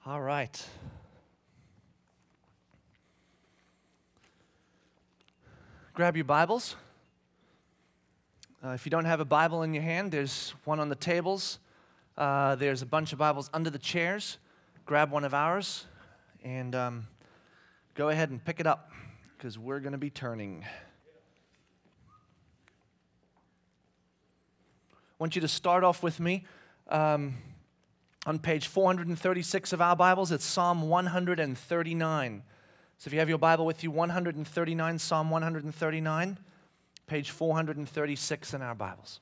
All right. Grab your Bibles. If you don't have a Bible in your hand, there's one on the tables. There's a bunch of Bibles under the chairs. Grab one of ours and go ahead and pick it up because we're going to be turning. I want you to start off with me on page 436 of our Bibles. It's Psalm 139. So if you have your Bible with you, 139, Psalm 139, page 436 in our Bibles.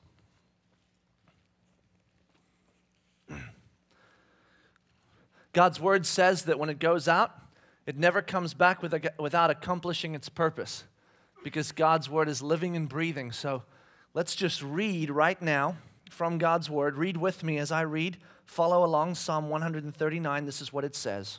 God's Word says that when it goes out, it never comes back without accomplishing its purpose, because God's Word is living and breathing. So let's just read right now from God's Word. Read with me as I read. Follow along, Psalm 139. This is what it says.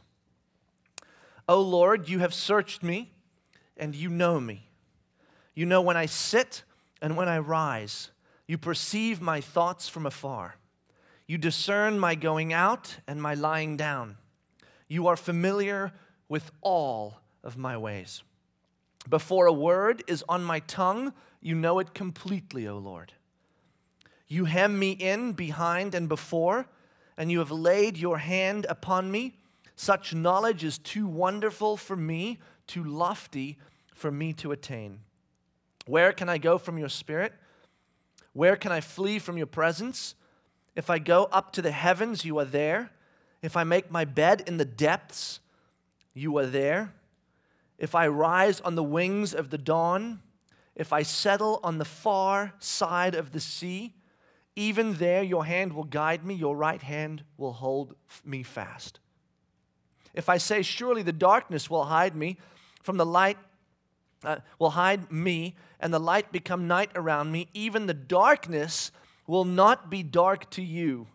O Lord, you have searched me, and you know me. You know when I sit and when I rise. You perceive my thoughts from afar. You discern my going out and my lying down. You are familiar with all of my ways. Before a word is on my tongue, you know it completely, O Lord. You hem me in behind and before, and you have laid your hand upon me. Such knowledge is too wonderful for me, too lofty for me to attain. Where can I go from your spirit? Where can I flee from your presence? If I go up to the heavens, you are there. If I make my bed in the depths, you are there. If I rise on the wings of the dawn, if I settle on the far side of the sea, even there your hand will guide me, your right hand will hold me fast. If I say, surely the darkness will hide me from the light, will hide me, and the light become night around me, even the darkness will not be dark to you.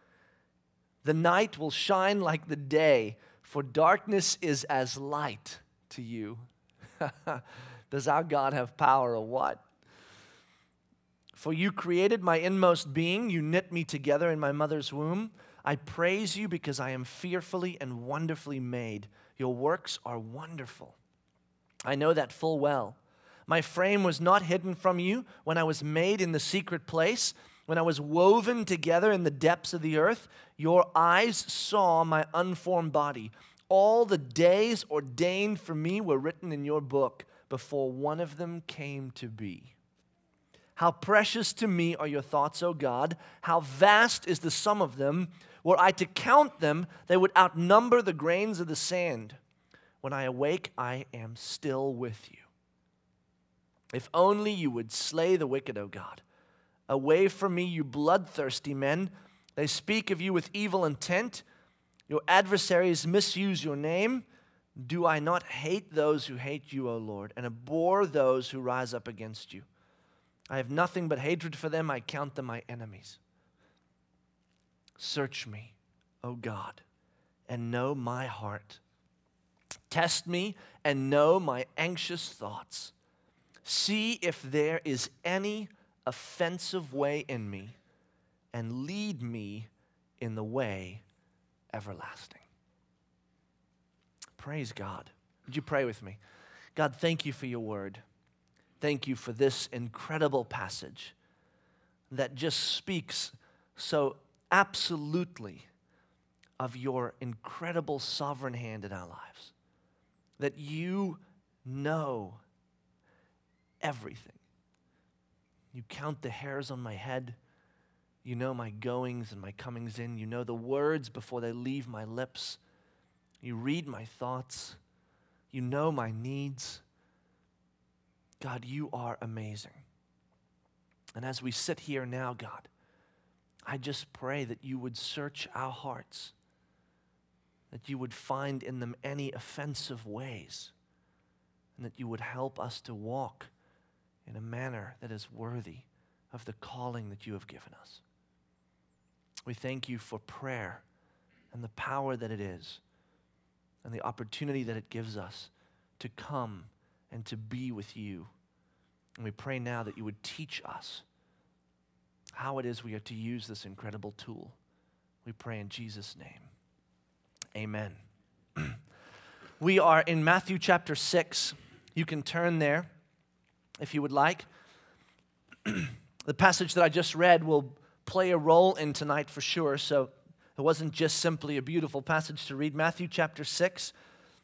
The night will shine like the day, for darkness is as light to you. Does our God have power or what? For you created my inmost being. You knit me together in my mother's womb. I praise you because I am fearfully and wonderfully made. Your works are wonderful. I know that full well. My frame was not hidden from you when I was made in the secret place, when I was woven together in the depths of the earth. Your eyes saw my unformed body. All the days ordained for me were written in your book before one of them came to be. How precious to me are your thoughts, O God. How vast is the sum of them. Were I to count them, they would outnumber the grains of the sand. When I awake, I am still with you. If only you would slay the wicked, O God. Away from me, you bloodthirsty men. They speak of you with evil intent. Your adversaries misuse your name. Do I not hate those who hate you, O Lord, and abhor those who rise up against you? I have nothing but hatred for them. I count them my enemies. Search me, O God, and know my heart. Test me and know my anxious thoughts. See if there is any offensive way in me, and lead me in the way everlasting. Praise God. Would you pray with me? God, thank you for your word. Thank you for this incredible passage that just speaks so absolutely of your incredible sovereign hand in our lives. That you know everything. You count the hairs on my head. You know my goings and my comings in. You know the words before they leave my lips. You read my thoughts. You know my needs. God, you are amazing. And as we sit here now, God, I just pray that you would search our hearts, that you would find in them any offensive ways, and that you would help us to walk in a manner that is worthy of the calling that you have given us. We thank you for prayer and the power that it is, and the opportunity that it gives us to come and to be with you. And we pray now that you would teach us how it is we are to use this incredible tool. We pray in Jesus' name. Amen. We are in Matthew chapter 6. You can turn there if you would like. The passage that I just read will play a role in tonight for sure, so it wasn't just simply a beautiful passage to read. Matthew chapter 6.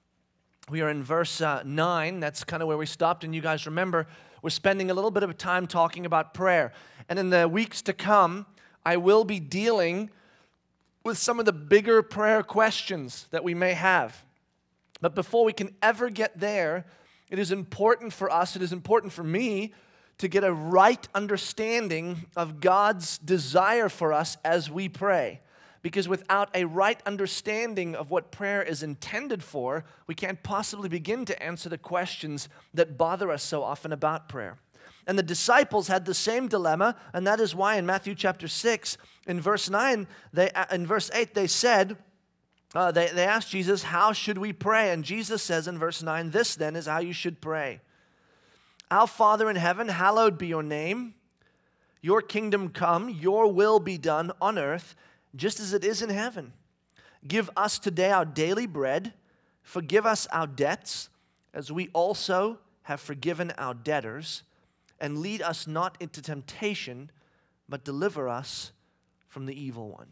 We are in verse 9. That's kind of where we stopped, and you guys remember we're spending a little bit of time talking about prayer. And in the weeks to come, I will be dealing with some of the bigger prayer questions that we may have. But before we can ever get there, it is important for us, it is important for me to get a right understanding of God's desire for us as we pray. Because without a right understanding of what prayer is intended for, we can't possibly begin to answer the questions that bother us so often about prayer. And the disciples had the same dilemma, and that is why in Matthew chapter 6, in verse 8, they said, they asked Jesus, how should we pray? And Jesus says in verse 9, this then is how you should pray. Our Father in heaven, hallowed be your name. Your kingdom come, your will be done on earth, just as it is in heaven. Give us today our daily bread. Forgive us our debts, as we also have forgiven our debtors. And lead us not into temptation, but deliver us from the evil one.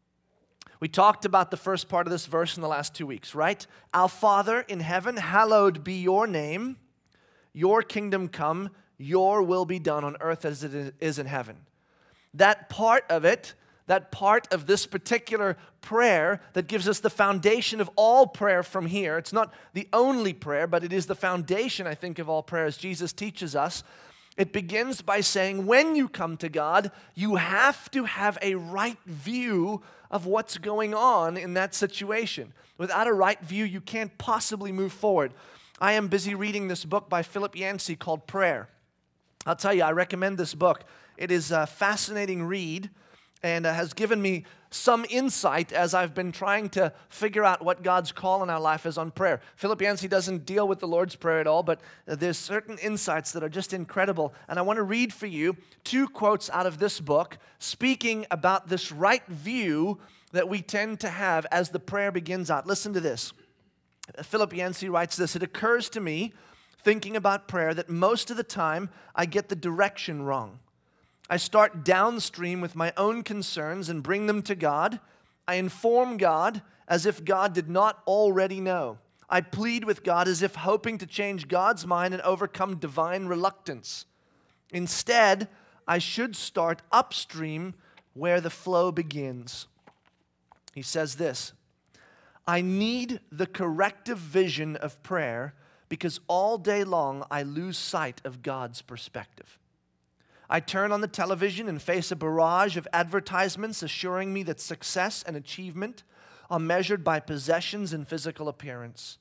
We talked about the first part of this verse in the last 2 weeks, right? Our Father in heaven, hallowed be your name. Your kingdom come, your will be done on earth as it is in heaven. That part of it, that part of this particular prayer that gives us the foundation of all prayer from here. It's not the only prayer, but it is the foundation, I think, of all prayer as Jesus teaches us. It begins by saying when you come to God, you have to have a right view of what's going on in that situation. Without a right view, you can't possibly move forward. I am busy reading this book by Philip Yancey called Prayer. I'll tell you, I recommend this book. It is a fascinating read and has given me some insight as I've been trying to figure out what God's call in our life is on prayer. Philip Yancey doesn't deal with the Lord's Prayer at all, but there's certain insights that are just incredible. And I want to read for you 2 quotes out of this book speaking about this right view that we tend to have as the prayer begins out. Listen to this. Philip Yancey writes this, it occurs to me, thinking about prayer, that most of the time I get the direction wrong. I start downstream with my own concerns and bring them to God. I inform God as if God did not already know. I plead with God as if hoping to change God's mind and overcome divine reluctance. Instead, I should start upstream where the flow begins. He says this, I need the corrective vision of prayer because all day long I lose sight of God's perspective. I turn on the television and face a barrage of advertisements assuring me that success and achievement are measured by possessions and physical appearance.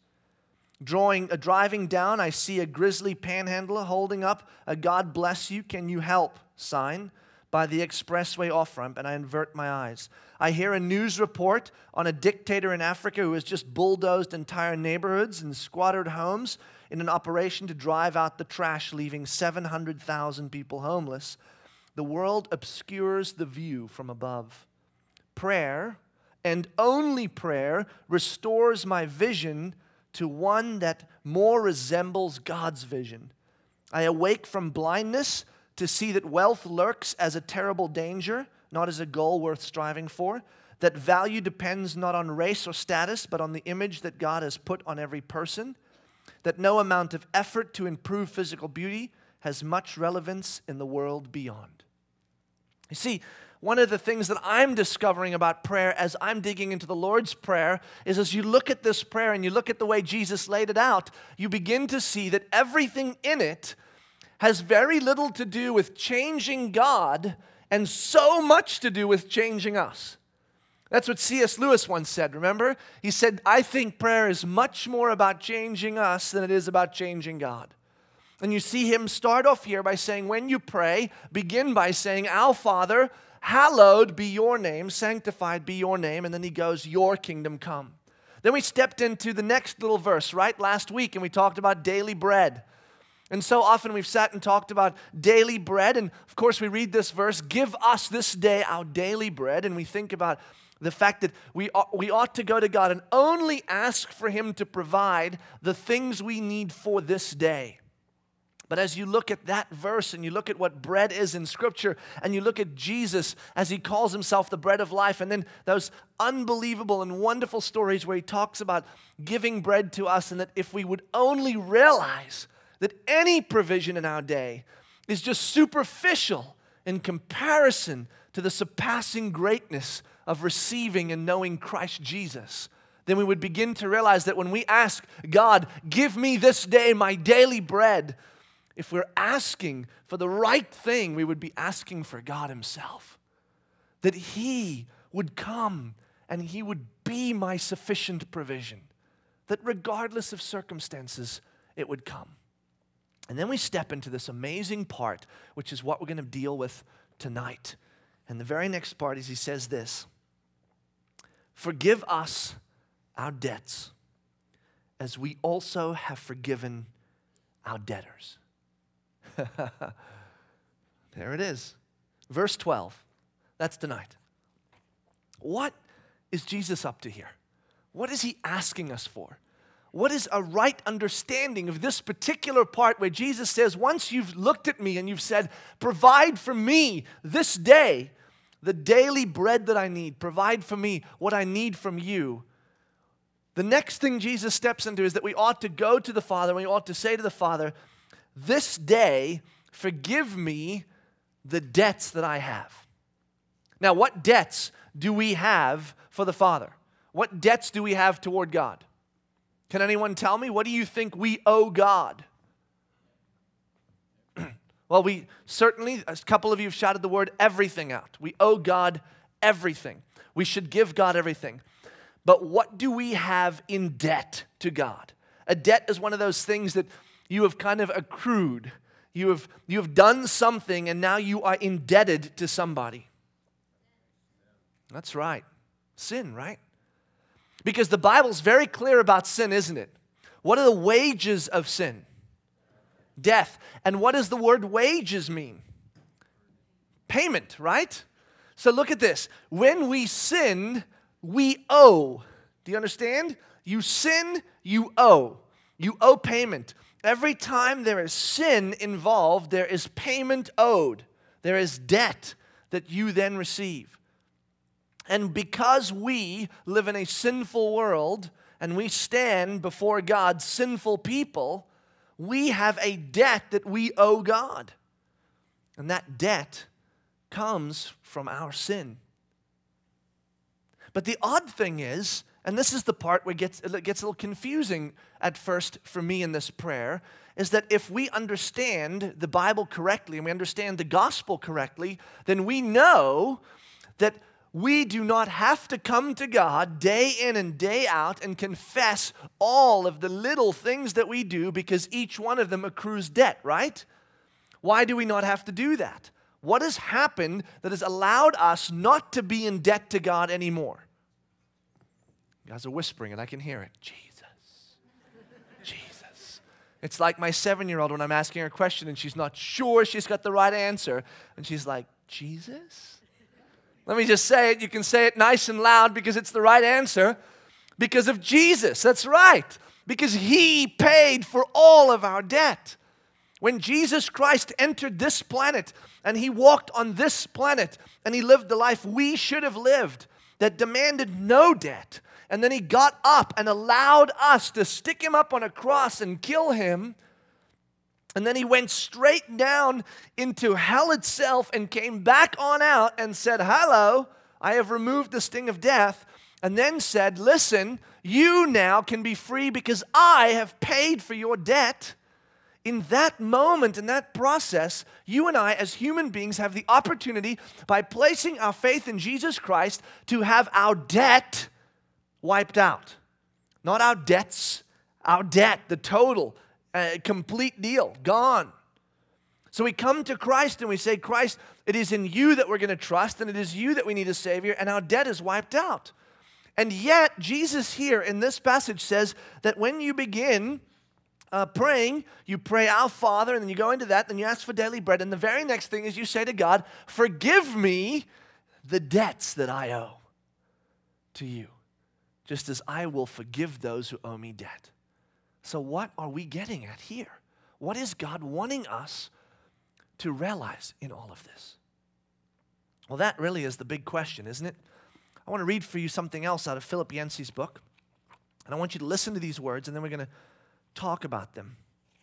Driving down, I see a grisly panhandler holding up a God bless you, can you help sign by the expressway off-ramp, and I avert my eyes. I hear a news report on a dictator in Africa who has just bulldozed entire neighborhoods and squattered homes in an operation to drive out the trash, leaving 700,000 people homeless. The world obscures the view from above. Prayer, and only prayer, restores my vision to one that more resembles God's vision. I awake from blindness to see that wealth lurks as a terrible danger, not as a goal worth striving for, that value depends not on race or status, but on the image that God has put on every person, that no amount of effort to improve physical beauty has much relevance in the world beyond. You see, one of the things that I'm discovering about prayer as I'm digging into the Lord's Prayer is as you look at this prayer and you look at the way Jesus laid it out, you begin to see that everything in it has very little to do with changing God and so much to do with changing us. That's what C.S. Lewis once said, remember? He said, I think prayer is much more about changing us than it is about changing God. And you see him start off here by saying, when you pray, begin by saying, Our Father, hallowed be your name, sanctified be your name, and then he goes, your kingdom come. Then we stepped into the next little verse, right? Last week, and we talked about daily bread. And so often we've sat and talked about daily bread, and of course we read this verse, give us this day our daily bread, and we think about The fact that we ought to go to God and only ask for Him to provide the things we need for this day. But as you look at that verse and you look at what bread is in Scripture and you look at Jesus as He calls Himself the bread of life, and then those unbelievable and wonderful stories where He talks about giving bread to us, and that if we would only realize that any provision in our day is just superficial in comparison to the surpassing greatness of receiving and knowing Christ Jesus, then we would begin to realize that when we ask God, give me this day my daily bread, if we're asking for the right thing, we would be asking for God Himself. That He would come and He would be my sufficient provision. That regardless of circumstances, it would come. And then we step into this amazing part, which is what we're going to deal with tonight. And the very next part is He says this: forgive us our debts, as we also have forgiven our debtors. There it is. Verse 12. That's tonight. What is Jesus up to here? What is He asking us for? What is a right understanding of this particular part where Jesus says, once you've looked at me and you've said, provide for me this day the daily bread that I need, provide for me what I need from you. The next thing Jesus steps into is that we ought to go to the Father, and we ought to say to the Father, this day, forgive me the debts that I have. Now, what debts do we have for the Father? What debts do we have toward God? Can anyone tell me? What do you think we owe God? Well, we certainly, a couple of you have shouted the word everything out. We owe God everything. We should give God everything. But what do we have in debt to God? A debt is one of those things that you have kind of accrued. You have done something and now you are indebted to somebody. That's right. Sin, right? Because the Bible's very clear about sin, isn't it? What are the wages of sin? Death. And what does the word wages mean? Payment, right? So look at this. When we sin, we owe. Do you understand? You sin, you owe. You owe payment. Every time there is sin involved, there is payment owed. There is debt that you then receive. And because we live in a sinful world and we stand before God, sinful people, we have a debt that we owe God. And that debt comes from our sin. But the odd thing is, and this is the part where it gets a little confusing at first for me in this prayer, is that if we understand the Bible correctly and we understand the gospel correctly, then we know that we do not have to come to God day in and day out and confess all of the little things that we do, because each one of them accrues debt, right? Why do we not have to do that? What has happened that has allowed us not to be in debt to God anymore? You guys are whispering and I can hear it. Jesus. Jesus. It's like my 7-year-old when I'm asking her a question and she's not sure she's got the right answer. And she's like, Jesus? Let me just say it. You can say it nice and loud because it's the right answer. Because of Jesus. That's right. Because He paid for all of our debt. When Jesus Christ entered this planet and He walked on this planet and He lived the life we should have lived that demanded no debt, and then He got up and allowed us to stick Him up on a cross and kill Him, and then He went straight down into hell itself and came back on out and said, hello, I have removed the sting of death, and then said, listen, you now can be free because I have paid for your debt. In that moment, in that process, you and I as human beings have the opportunity, by placing our faith in Jesus Christ, to have our debt wiped out. Not our debts, our debt, the total, complete deal, gone. So we come to Christ and we say, Christ, it is in you that we're going to trust, and it is you that we need a Savior, and our debt is wiped out. And yet, Jesus here in this passage says that when you begin praying, you pray, Our Father, and then you go into that, then you ask for daily bread, and the very next thing is you say to God, forgive me the debts that I owe. to you, just as I will forgive those who owe me debt. So what are we getting at here? What is God wanting us to realize in all of this? Well, that really is the big question, isn't it? I want to read for you something else out of Philip Yancey's book. And I want you to listen to these words, and then we're going to talk about them.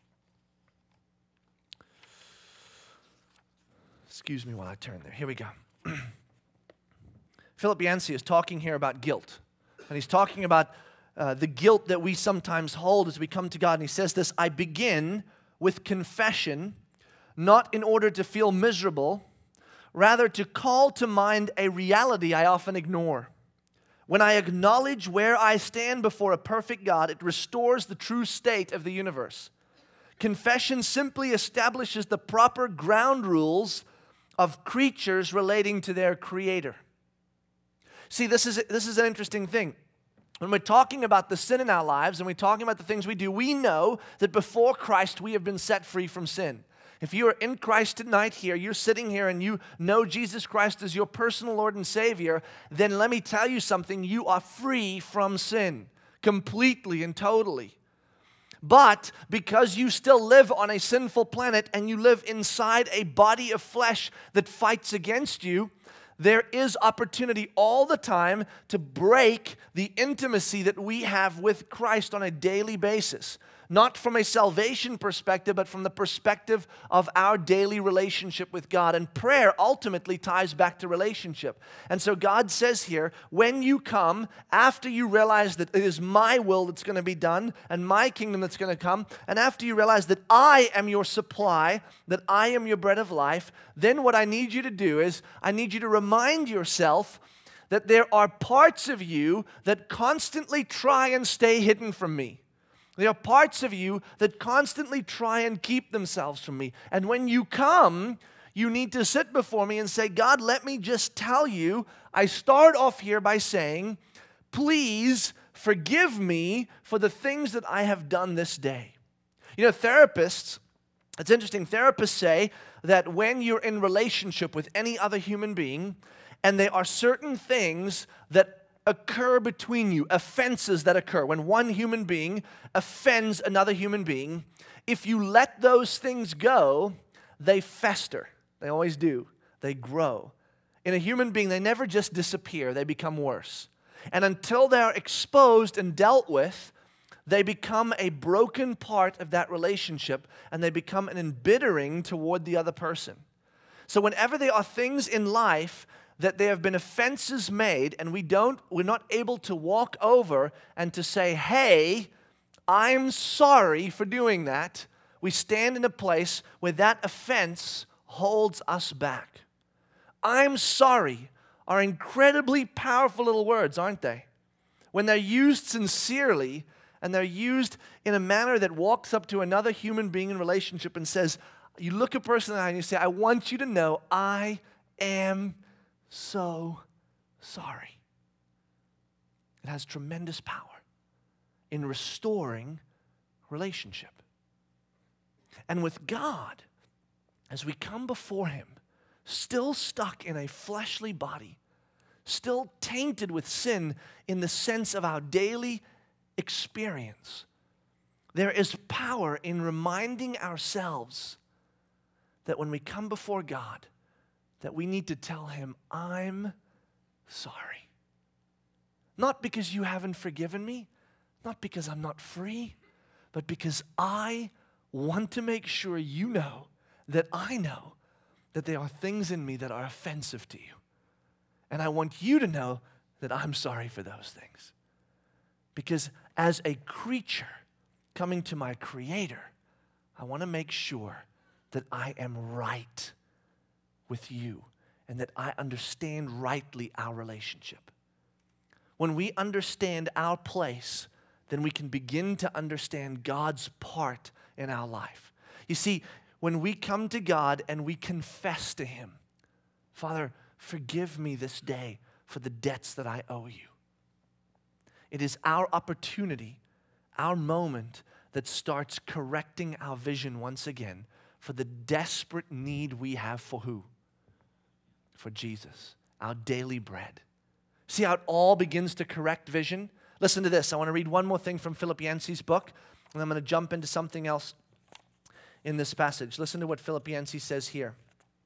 Excuse me while I turn there. Here we go. Philip Yancey is talking here about guilt. And he's talking about the guilt that we sometimes hold as we come to God. And he says this: I begin with confession, not in order to feel miserable, rather to call to mind a reality I often ignore. When I acknowledge where I stand before a perfect God, it restores the true state of the universe. Confession simply establishes the proper ground rules of creatures relating to their Creator. See, this is an interesting thing. When we're talking about the sin in our lives and we're talking about the things we do, we know that before Christ we have been set free from sin. If you are in Christ tonight here, you're sitting here and you know Jesus Christ as your personal Lord and Savior, then let me tell you something, you are free from sin completely and totally. But because you still live on a sinful planet and you live inside a body of flesh that fights against you, there is opportunity all the time to break the intimacy that we have with Christ on a daily basis. Not from a salvation perspective, but from the perspective of our daily relationship with God. And prayer ultimately ties back to relationship. And so God says here, when you come, after you realize that it is my will that's going to be done and my kingdom that's going to come, and after you realize that I am your supply, that I am your bread of life, then what I need you to do is I need you to remind yourself that there are parts of you that constantly try and stay hidden from me. There are parts of you that constantly try and keep themselves from me. And when you come, you need to sit before me and say, God, let me just tell you, I start off here by saying, please forgive me for the things that I have done this day. You know, therapists, it's interesting, therapists say that when you're in relationship with any other human being, and there are certain things that occur between you, offenses that occur. When one human being offends another human being, if you let those things go, they fester. They always do. They grow. In a human being, they never just disappear. They become worse. And until they're exposed and dealt with, they become a broken part of that relationship, and they become an embittering toward the other person. So whenever there are things in life that there have been offenses made and we're not able to walk over and to say, hey, I'm sorry for doing that, we stand in a place where that offense holds us back. I'm sorry are incredibly powerful little words, aren't they? When they're used sincerely and they're used in a manner that walks up to another human being in relationship and says, you look a person in the eye and you say, I want you to know I am so sorry. It has tremendous power in restoring relationship. And with God, as we come before Him, still stuck in a fleshly body, still tainted with sin in the sense of our daily experience, there is power in reminding ourselves that when we come before God, that we need to tell Him, I'm sorry. Not because you haven't forgiven me, not because I'm not free, but because I want to make sure you know that I know that there are things in me that are offensive to you. And I want you to know that I'm sorry for those things. Because as a creature coming to my Creator, I want to make sure that I am right with you and that I understand rightly our relationship. When we understand our place, then we can begin to understand God's part in our life. You see, when we come to God and we confess to Him, Father, forgive me this day for the debts that I owe you. It is our opportunity, our moment that starts correcting our vision once again for the desperate need we have for who? For Jesus, our daily bread. See how it all begins to correct vision? Listen to this. I want to read one more thing from Philip Yancey's book, and I'm going to jump into something else in this passage. Listen to what Philip Yancey says here.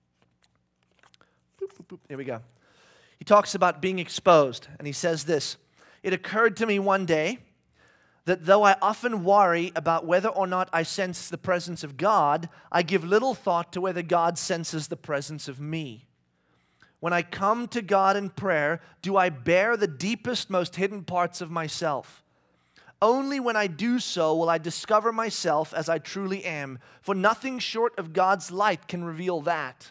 Boop, boop, boop. Here we go. He talks about being exposed, and he says this: "It occurred to me one day that though I often worry about whether or not I sense the presence of God, I give little thought to whether God senses the presence of me. When I come to God in prayer, do I bear the deepest, most hidden parts of myself? Only when I do so will I discover myself as I truly am, for nothing short of God's light can reveal that.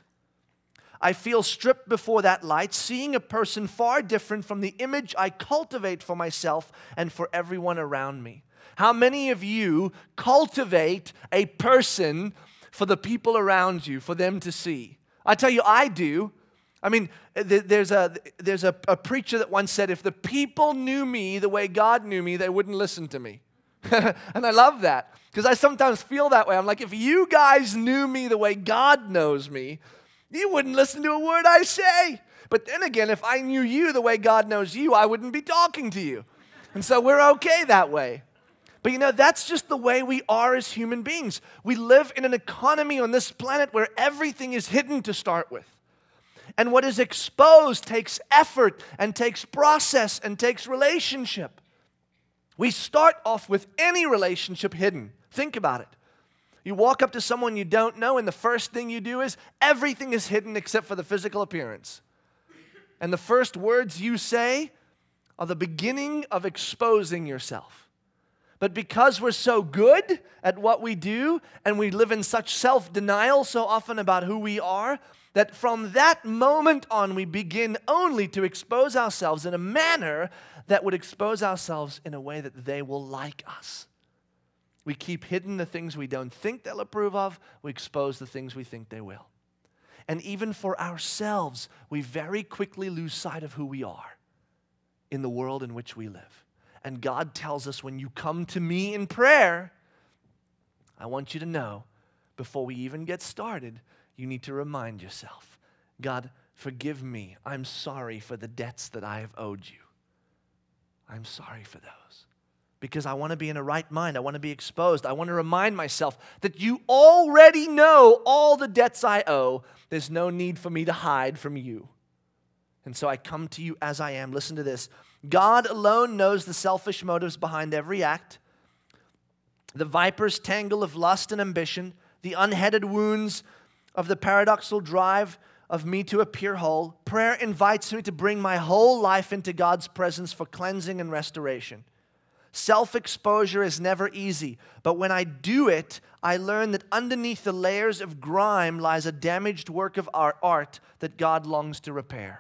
I feel stripped before that light, seeing a person far different from the image I cultivate for myself and for everyone around me." How many of you cultivate a person for the people around you, for them to see? I tell you, I do. I mean, there's a preacher that once said, if the people knew me the way God knew me, they wouldn't listen to me. And I love that, because I sometimes feel that way. I'm like, if you guys knew me the way God knows me, you wouldn't listen to a word I say. But then again, if I knew you the way God knows you, I wouldn't be talking to you. And so we're okay that way. But you know, that's just the way we are as human beings. We live in an economy on this planet where everything is hidden to start with. And what is exposed takes effort and takes process and takes relationship. We start off with any relationship hidden. Think about it. You walk up to someone you don't know, and the first thing you do is everything is hidden except for the physical appearance. And the first words you say are the beginning of exposing yourself. But because we're so good at what we do, and we live in such self-denial so often about who we are, that from that moment on we begin only to expose ourselves in a manner that would expose ourselves in a way that they will like us. We keep hidden the things we don't think they'll approve of. We expose the things we think they will. And even for ourselves, we very quickly lose sight of who we are in the world in which we live. And God tells us, when you come to me in prayer, I want you to know, before we even get started, you need to remind yourself, God, forgive me. I'm sorry for the debts that I have owed you. I'm sorry for those. Because I want to be in a right mind. I want to be exposed. I want to remind myself that you already know all the debts I owe. There's no need for me to hide from you. And so I come to you as I am. Listen to this. God alone knows the selfish motives behind every act, the viper's tangle of lust and ambition, the unheaded wounds of the paradoxical drive of me to appear whole. Prayer invites me to bring my whole life into God's presence for cleansing and restoration. Self-exposure is never easy, but when I do it, I learn that underneath the layers of grime lies a damaged work of art that God longs to repair.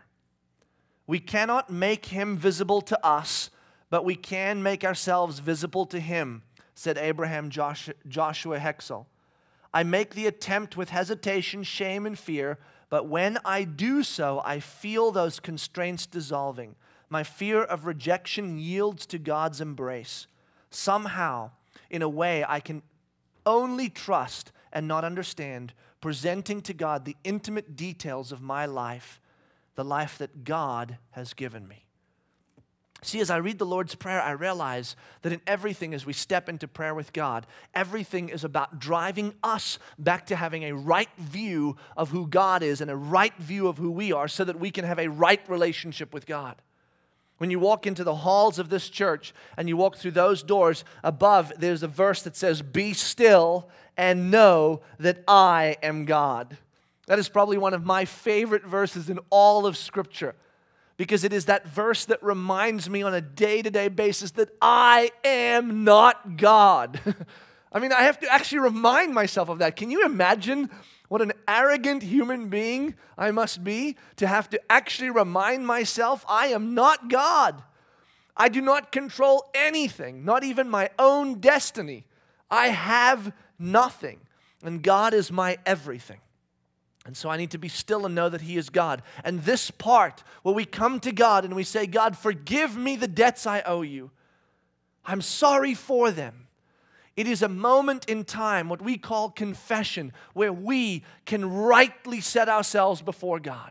We cannot make Him visible to us, but we can make ourselves visible to Him, said Abraham Joshua Hexel. I make the attempt with hesitation, shame, and fear, but when I do so, I feel those constraints dissolving. My fear of rejection yields to God's embrace. Somehow, in a way I can only trust and not understand, presenting to God the intimate details of my life, the life that God has given me. See, as I read the Lord's Prayer, I realize that in everything, as we step into prayer with God, everything is about driving us back to having a right view of who God is and a right view of who we are, so that we can have a right relationship with God. When you walk into the halls of this church and you walk through those doors, above there's a verse that says, "Be still and know that I am God." That is probably one of my favorite verses in all of Scripture, because it is that verse that reminds me on a day-to-day basis that I am not God. I mean, I have to actually remind myself of that. Can you imagine what an arrogant human being I must be to have to actually remind myself I am not God? I do not control anything, not even my own destiny. I have nothing, and God is my everything. And so I need to be still and know that He is God. And this part, where we come to God and we say, God, forgive me the debts I owe you. I'm sorry for them. It is a moment in time, what we call confession, where we can rightly set ourselves before God.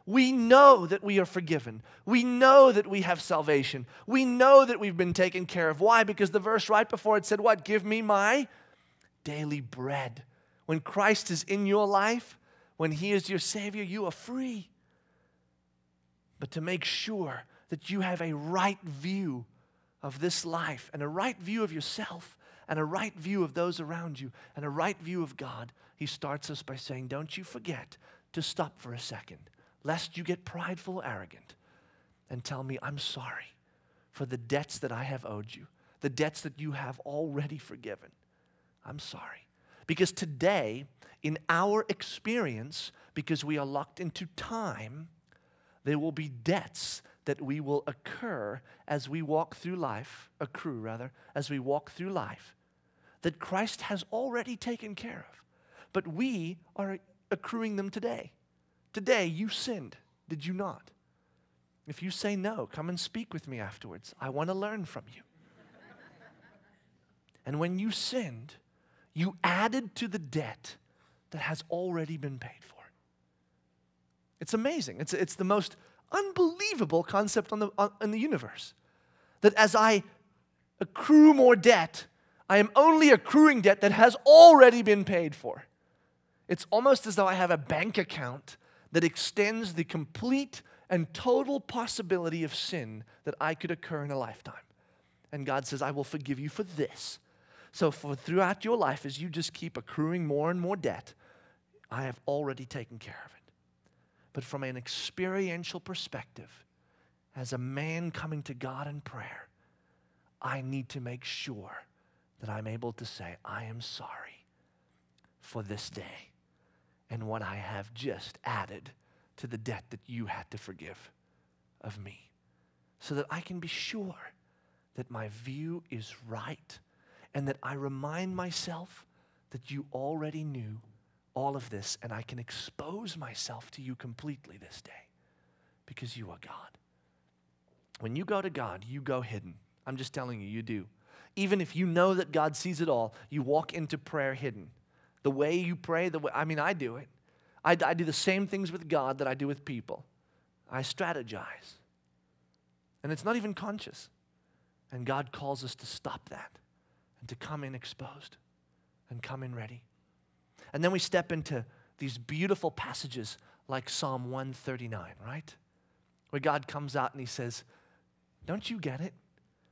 We know that we are forgiven. We know that we have salvation. We know that we've been taken care of. Why? Because the verse right before it said what? Give me my daily bread. When Christ is in your life, when He is your Savior, you are free. But to make sure that you have a right view of this life and a right view of yourself and a right view of those around you and a right view of God, He starts us by saying, don't you forget to stop for a second, lest you get prideful or arrogant, and tell me, I'm sorry for the debts that I have owed you, the debts that you have already forgiven. I'm sorry. Because today, in our experience, because we are locked into time, there will be debts that we will accrue as we walk through life, as we walk through life, that Christ has already taken care of. But we are accruing them today. Today, you sinned, did you not? If you say no, come and speak with me afterwards. I want to learn from you. And when you sinned, you added to the debt that has already been paid for. It's amazing. It's the most unbelievable concept in the universe. That as I accrue more debt, I am only accruing debt that has already been paid for. It's almost as though I have a bank account that extends the complete and total possibility of sin that I could occur in a lifetime. And God says, I will forgive you for this. So for throughout your life, as you just keep accruing more and more debt, I have already taken care of it. But from an experiential perspective, as a man coming to God in prayer, I need to make sure that I'm able to say, I am sorry for this day and what I have just added to the debt that you had to forgive of me, so that I can be sure that my view is right and that I remind myself that you already knew all of this, and I can expose myself to you completely this day because you are God. When you go to God, you go hidden. I'm just telling you, you do. Even if you know that God sees it all, you walk into prayer hidden. The way you pray, I do it. I do the same things with God that I do with people. I strategize. And it's not even conscious. And God calls us to stop that and to come in exposed and come in ready. And then we step into these beautiful passages like Psalm 139, right? Where God comes out and He says, don't you get it?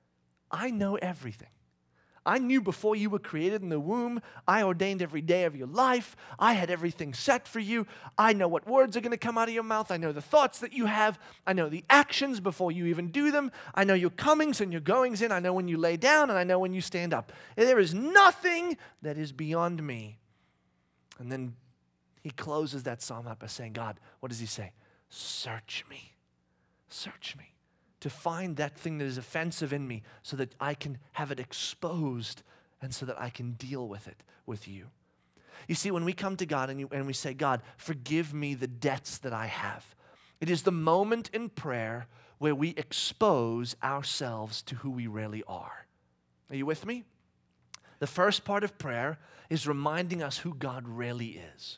I know everything. I knew before you were created in the womb. I ordained every day of your life. I had everything set for you. I know what words are going to come out of your mouth. I know the thoughts that you have. I know the actions before you even do them. I know your comings and your goings in. I know when you lay down and I know when you stand up. There is nothing that is beyond me. And then He closes that psalm up by saying, God, what does He say? Search me. Search me. To find that thing that is offensive in me so that I can have it exposed and so that I can deal with it with you. You see, when we come to God and we say, God, forgive me the debts that I have, it is the moment in prayer where we expose ourselves to who we really are. Are you with me? The first part of prayer is reminding us who God really is.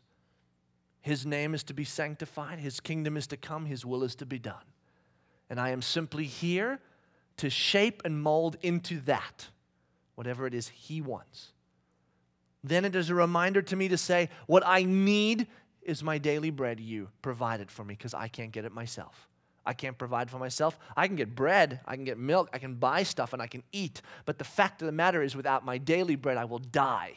His name is to be sanctified. His kingdom is to come. His will is to be done. And I am simply here to shape and mold into that, whatever it is He wants. Then it is a reminder to me to say, what I need is my daily bread you provided for me, because I can't get it myself. I can't provide for myself. I can get bread, I can get milk, I can buy stuff and I can eat. But the fact of the matter is, without my daily bread, I will die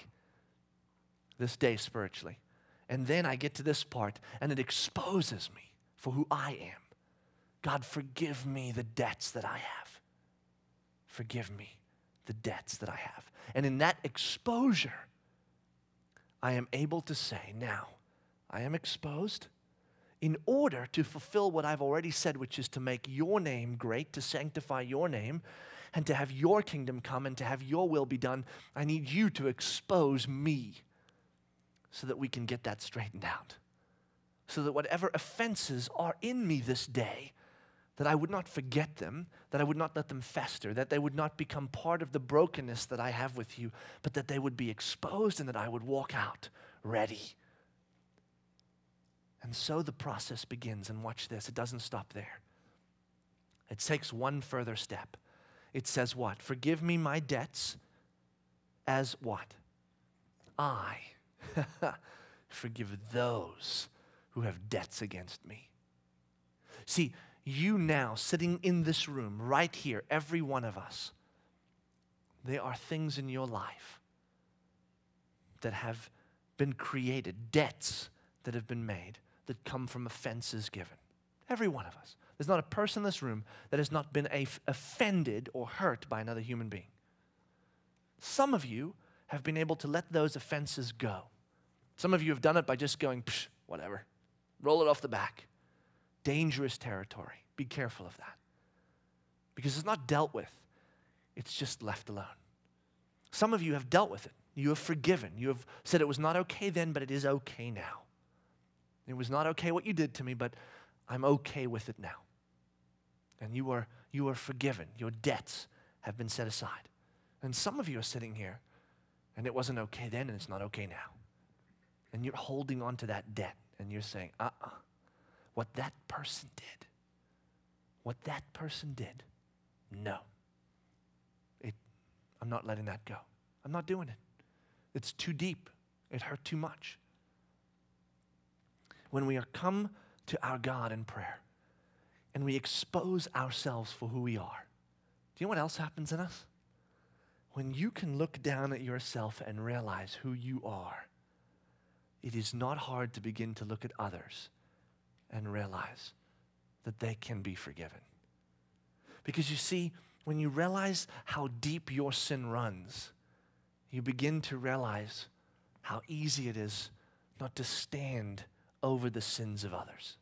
this day spiritually. And then I get to this part and it exposes me for who I am. God, forgive me the debts that I have. Forgive me the debts that I have. And in that exposure, I am able to say, now, I am exposed in order to fulfill what I've already said, which is to make your name great, to sanctify your name, and to have your kingdom come and to have your will be done. I need you to expose me so that we can get that straightened out. So that whatever offenses are in me this day, that I would not forget them, that I would not let them fester, that they would not become part of the brokenness that I have with you, but that they would be exposed and that I would walk out ready. And so the process begins, and watch this, it doesn't stop there. It takes one further step. It says what? Forgive me my debts as what? I forgive those who have debts against me. See, you now sitting in this room, right here, every one of us, there are things in your life that have been created, debts that have been made that come from offenses given. Every one of us. There's not a person in this room that has not been offended or hurt by another human being. Some of you have been able to let those offenses go. Some of you have done it by just going, psh, whatever. Roll it off the back. Dangerous territory. Be careful of that. Because it's not dealt with. It's just left alone. Some of you have dealt with it. You have forgiven. You have said it was not okay then, but it is okay now. It was not okay what you did to me, but I'm okay with it now. And you are forgiven. Your debts have been set aside. And some of you are sitting here, and it wasn't okay then, and it's not okay now. And you're holding on to that debt, and you're saying, what that person did, no. I'm not letting that go. I'm not doing it. It's too deep. It hurt too much. When we are come to our God in prayer and we expose ourselves for who we are, do you know what else happens in us? When you can look down at yourself and realize who you are, it is not hard to begin to look at others and realize that they can be forgiven. Because you see, when you realize how deep your sin runs, you begin to realize how easy it is not to stand over the sins of others.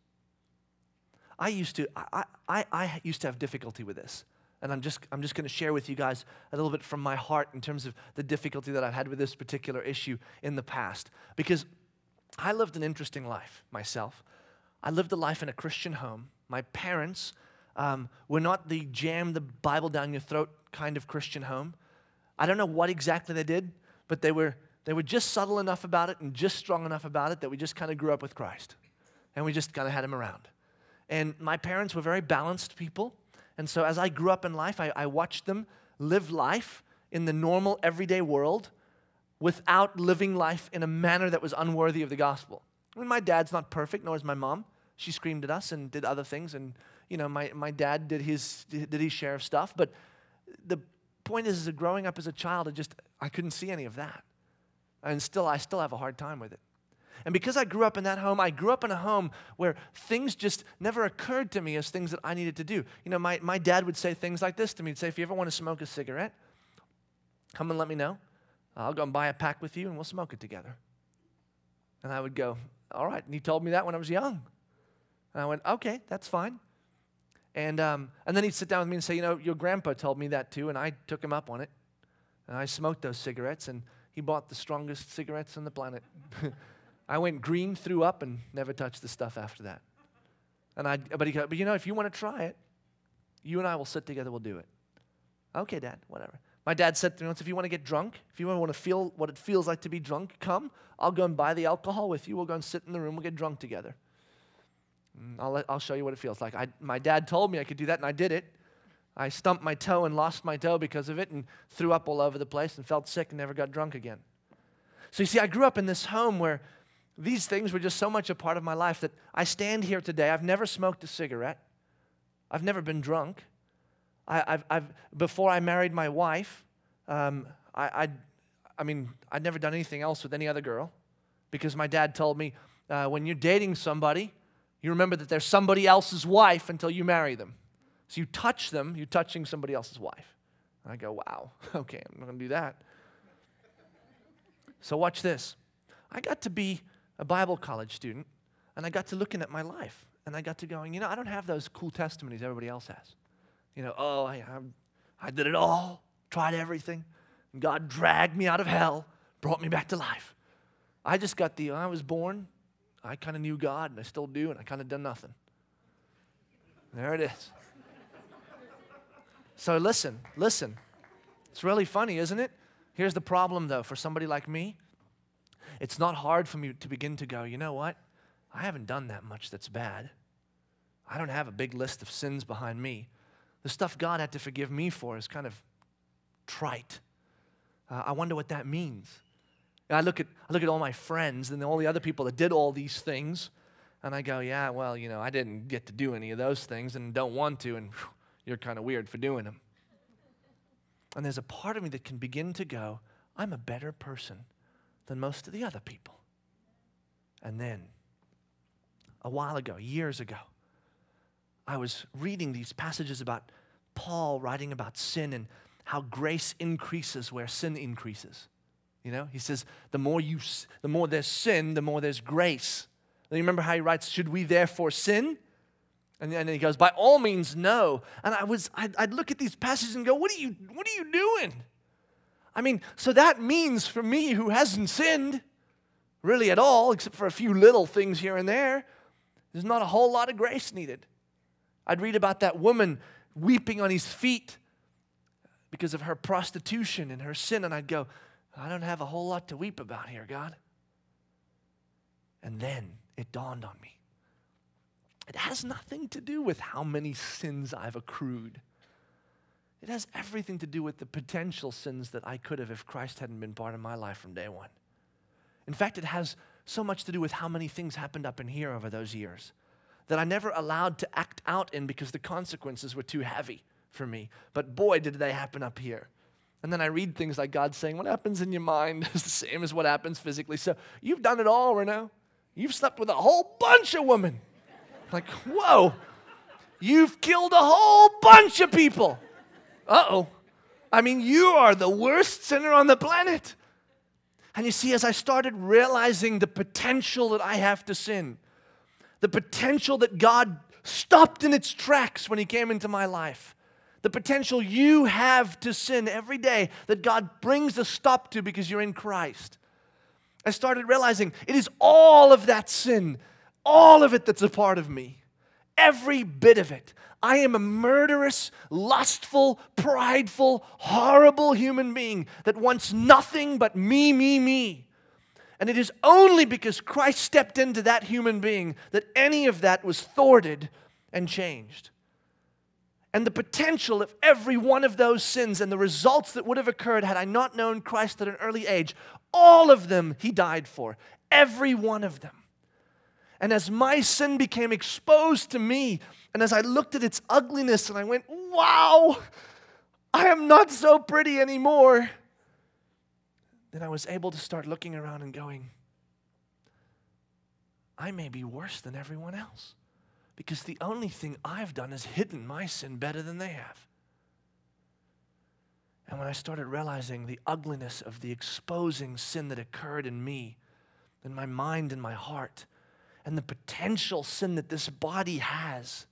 I used to have difficulty with this. And I'm just going to share with you guys a little bit from my heart in terms of the difficulty that I've had with this particular issue in the past. Because I lived an interesting life myself. I lived a life in a Christian home. My parents were not the jam the Bible down your throat kind of Christian home. I don't know what exactly they did, but they were just subtle enough about it and just strong enough about it that we just kind of grew up with Christ. And we just kind of had him around. And my parents were very balanced people. And so as I grew up in life, I watched them live life in the normal, everyday world without living life in a manner that was unworthy of the gospel. I mean, my dad's not perfect, nor is my mom. She screamed at us and did other things. And, you know, my dad did his share of stuff. But the point is that growing up as a child, I couldn't see any of that. And I still have a hard time with it. And because I grew up in that home, I grew up in a home where things just never occurred to me as things that I needed to do. You know, my dad would say things like this to me. He'd say, if you ever want to smoke a cigarette, come and let me know. I'll go and buy a pack with you and we'll smoke it together. And I would go, all right. And he told me that when I was young. And I went, okay, that's fine. And then he'd sit down with me and say, you know, your grandpa told me that too, and I took him up on it. And I smoked those cigarettes, and he bought the strongest cigarettes on the planet. I went green, threw up, and never touched the stuff after that. But you know, if you want to try it, you and I will sit together, we'll do it. Okay, Dad, whatever. My dad said to me once, if you want to get drunk, if you want to feel what it feels like to be drunk, come. I'll go and buy the alcohol with you. We'll go and sit in the room. We'll get drunk together. I'll show you what it feels like. My dad told me I could do that, and I did it. I stumped my toe and lost my toe because of it and threw up all over the place and felt sick and never got drunk again. So you see, I grew up in this home where these things were just so much a part of my life that I stand here today. I've never smoked a cigarette. I've never been drunk. Before I married my wife, I'd never done anything else with any other girl because my dad told me when you're dating somebody, you remember that they're somebody else's wife until you marry them. So you touch them, you're touching somebody else's wife. And I go, wow, okay, I'm not going to do that. So watch this. I got to be a Bible college student, and I got to looking at my life, and I got to going, you know, I don't have those cool testimonies everybody else has. You know, I did it all, tried everything, and God dragged me out of hell, brought me back to life. I just got I was born, I kind of knew God, and I still do, and I kind of done nothing. There it is. So listen. It's really funny, isn't it? Here's the problem, though, for somebody like me. It's not hard for me to begin to go, you know what? I haven't done that much that's bad. I don't have a big list of sins behind me. The stuff God had to forgive me for is kind of trite. I wonder what that means. I look at all my friends and all the other people that did all these things, and I go, yeah, well, I didn't get to do any of those things and don't want to, and you're kind of weird for doing them. And there's a part of me that can begin to go, I'm a better person than most of the other people. And then, a while ago, years ago, I was reading these passages about Paul writing about sin and how grace increases where sin increases. He says, the more there's sin, the more there's grace. And you remember how he writes, should we therefore sin? And then he goes, by all means, no. And I'd look at these passages and go, what are you doing? I mean, so that means for me who hasn't sinned really at all, except for a few little things here and there, there's not a whole lot of grace needed. I'd read about that woman weeping on his feet because of her prostitution and her sin, and I'd go, I don't have a whole lot to weep about here, God. And then it dawned on me. It has nothing to do with how many sins I've accrued. It has everything to do with the potential sins that I could have if Christ hadn't been part of my life from day one. In fact, it has so much to do with how many things happened up in here over those years that I never allowed to act out in because the consequences were too heavy for me. But boy, did they happen up here. And then I read things like God saying, what happens in your mind is the same as what happens physically. So you've done it all, Renault. You've slept with a whole bunch of women. Like, whoa, you've killed a whole bunch of people. Uh-oh. I mean, you are the worst sinner on the planet. And you see, as I started realizing the potential that I have to sin, the potential that God stopped in its tracks when he came into my life, the potential you have to sin every day that God brings a stop to because you're in Christ, I started realizing it is all of that sin, all of it that's a part of me, every bit of it. I am a murderous, lustful, prideful, horrible human being that wants nothing but me, me, me. And it is only because Christ stepped into that human being that any of that was thwarted and changed. And the potential of every one of those sins and the results that would have occurred had I not known Christ at an early age, all of them he died for, every one of them. And as my sin became exposed to me, and as I looked at its ugliness and I went, wow, I am not so pretty anymore, then I was able to start looking around and going, I may be worse than everyone else because the only thing I've done is hidden my sin better than they have. And when I started realizing the ugliness of the exposing sin that occurred in me, in my mind and my heart, and the potential sin that this body has,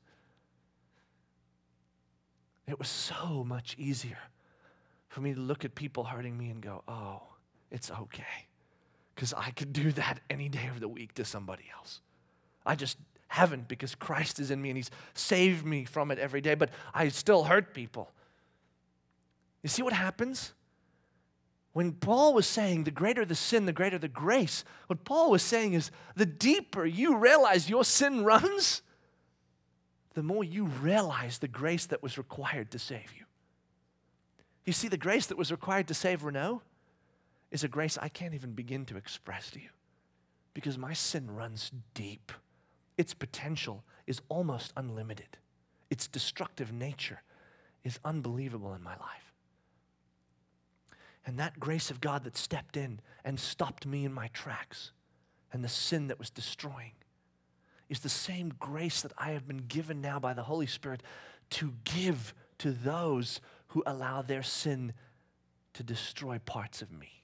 it was so much easier for me to look at people hurting me and go, oh, it's okay, because I could do that any day of the week to somebody else. I just haven't because Christ is in me and he's saved me from it every day, but I still hurt people. You see what happens? When Paul was saying the greater the sin, the greater the grace, what Paul was saying is the deeper you realize your sin runs, the more you realize the grace that was required to save you. You see, the grace that was required to save Renault is a grace I can't even begin to express to you because my sin runs deep. Its potential is almost unlimited. Its destructive nature is unbelievable in my life. And that grace of God that stepped in and stopped me in my tracks and the sin that was destroying is the same grace that I have been given now by the Holy Spirit to give to those who allow their sin to destroy parts of me.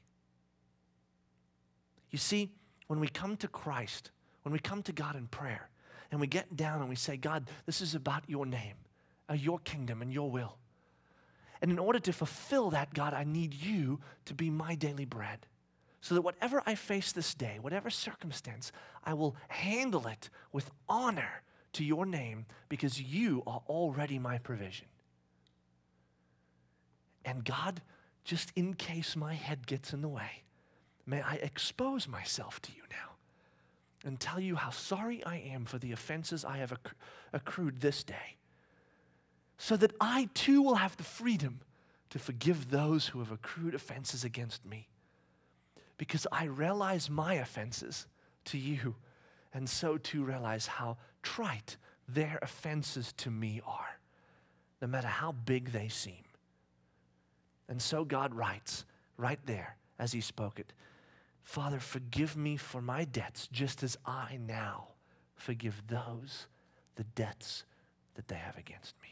You see, when we come to Christ, when we come to God in prayer, and we get down and we say, God, this is about your name, your kingdom and your will. And in order to fulfill that, God, I need you to be my daily bread. So that whatever I face this day, whatever circumstance, I will handle it with honor to your name because you are already my provision. And God, just in case my head gets in the way, may I expose myself to you now and tell you how sorry I am for the offenses I have accrued this day, so that I too will have the freedom to forgive those who have accrued offenses against me. Because I realize my offenses to you, and so too realize how trite their offenses to me are, no matter how big they seem. And so God writes right there as he spoke it, Father, forgive me for my debts, just as I now forgive those the debts that they have against me.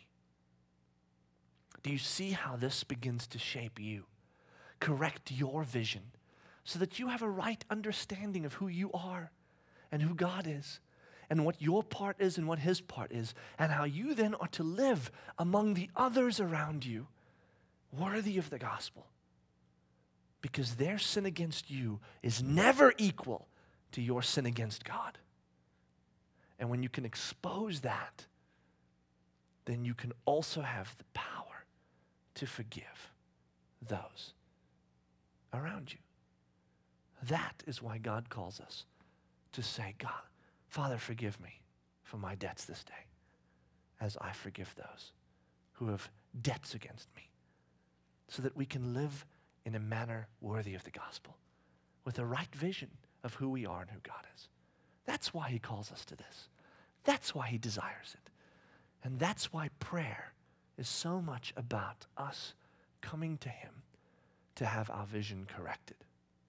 Do you see how this begins to shape you, correct your vision, so that you have a right understanding of who you are and who God is, and what your part is and what his part is, and how you then are to live among the others around you, worthy of the gospel. Because their sin against you is never equal to your sin against God. And when you can expose that, then you can also have the power to forgive those around you. That is why God calls us to say, God, Father, forgive me for my debts this day, as I forgive those who have debts against me, so that we can live in a manner worthy of the gospel, with a right vision of who we are and who God is. That's why he calls us to this. That's why he desires it. And that's why prayer is so much about us coming to him to have our vision corrected.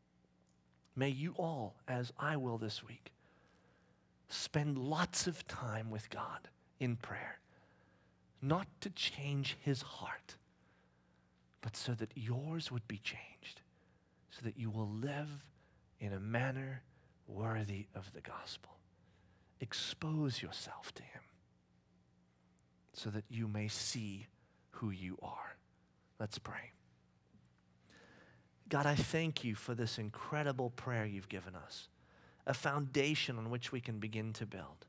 May you all, as I will this week, spend lots of time with God in prayer, not to change his heart, but so that yours would be changed, so that you will live in a manner worthy of the gospel. Expose yourself to him so that you may see who you are. Let's pray. God, I thank you for this incredible prayer you've given us, a foundation on which we can begin to build.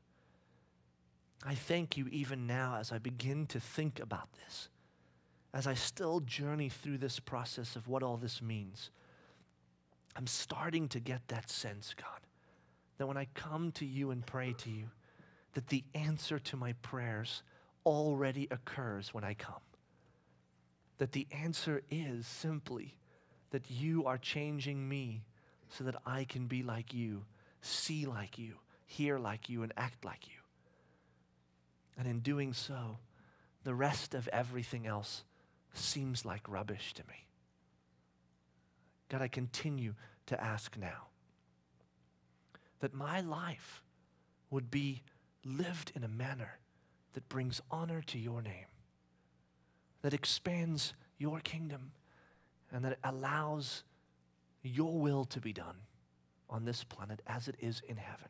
I thank you even now as I begin to think about this, as I still journey through this process of what all this means. I'm starting to get that sense, God, that when I come to you and pray to you, that the answer to my prayers already occurs when I come. That the answer is simply that you are changing me so that I can be like you, see like you, hear like you, and act like you. And in doing so, the rest of everything else seems like rubbish to me. God, I continue to ask now that my life would be lived in a manner that brings honor to your name, that expands your kingdom, and that allows your will to be done on this planet as it is in heaven.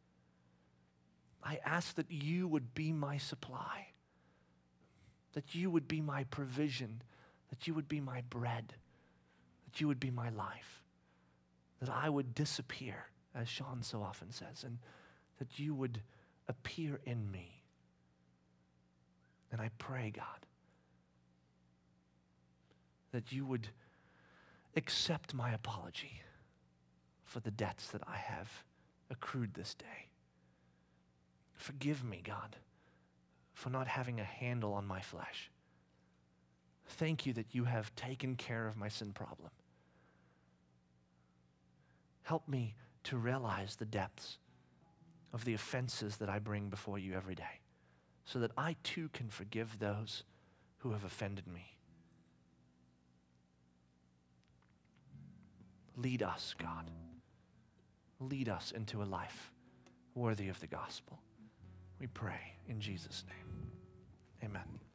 I ask that you would be my supply, that you would be my provision, that you would be my bread, that you would be my life, that I would disappear, as Sean so often says, and that you would appear in me. And I pray, God, that you would accept my apology for the debts that I have accrued this day. Forgive me, God, for not having a handle on my flesh. Thank you that you have taken care of my sin problem. Help me to realize the depths of the offenses that I bring before you every day, so that I too can forgive those who have offended me. Lead us, God. Lead us into a life worthy of the gospel. We pray in Jesus' name. Amen.